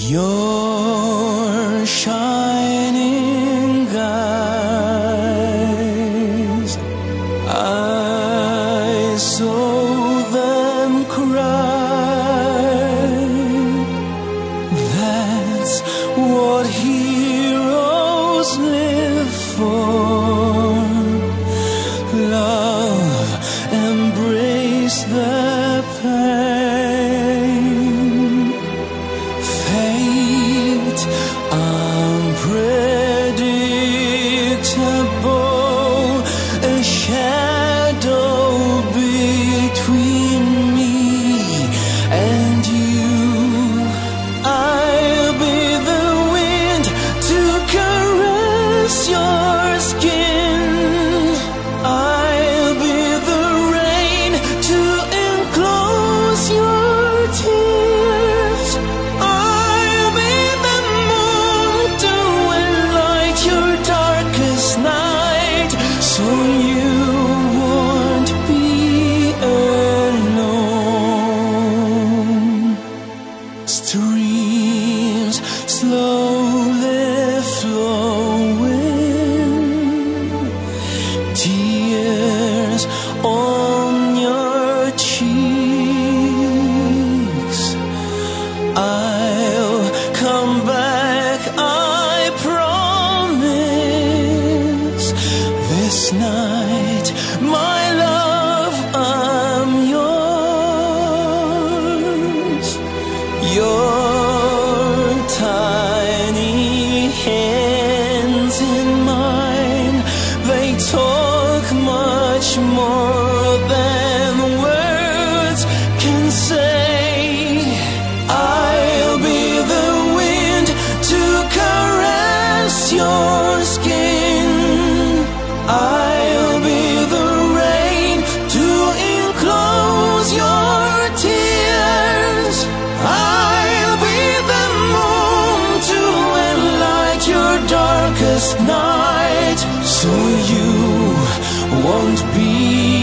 Your shining eyes, I saw them cry. That's what heroes live for. Love, embrace the pain. Fate, unpredictable, a shadow between me and you. I'll be the wind to caress your skin. I'll be the rain to enclose your tears. I'll be the moon to enlight your darkest night, so you won't be alone. Streams slowly flowing, tears on your cheeks. I'll come back, I promise. This night, my love, I'm yours. Your tiny hands in mine, they talk much more than words can say. I'll be the wind to caress your skin. I'll be the rain to enclose your tears. I'll be the moon to enlight your darkest night, so you won't be